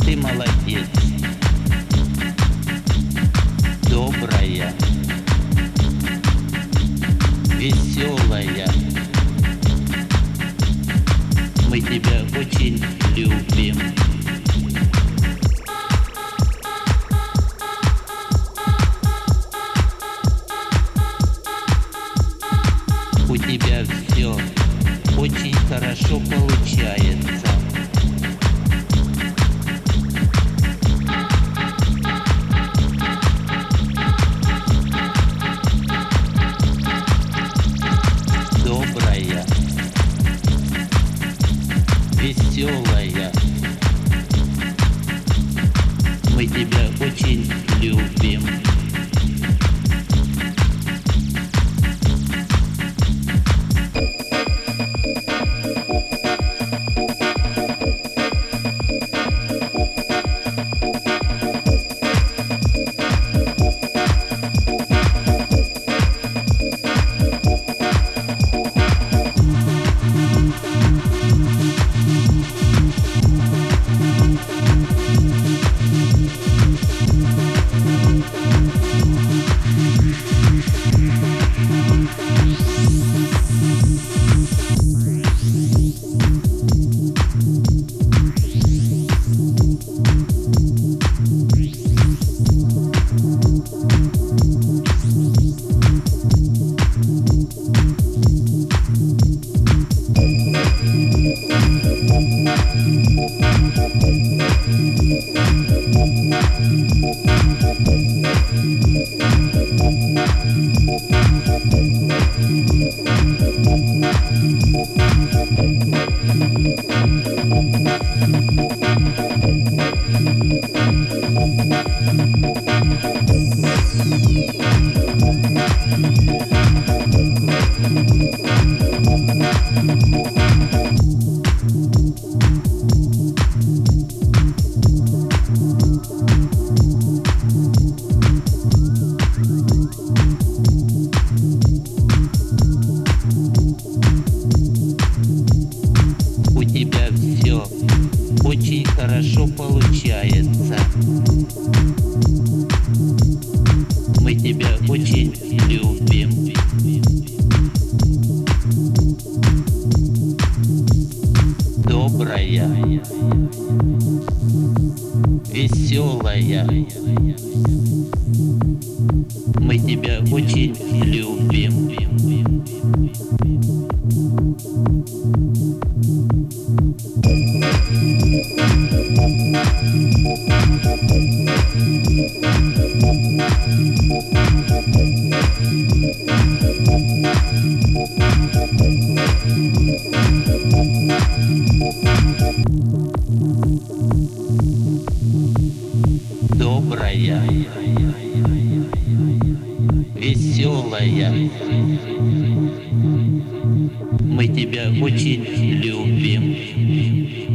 Ты молодец, добрая, веселая. Мы тебя очень любим. У тебя все очень хорошо получается. Добрая, веселая. Мы тебя очень любим. У тебя все очень хорошо получается. Мы тебя очень любим. Добрая, веселая. Мы тебя очень любим. Добрая, веселая. Мы тебя очень любим.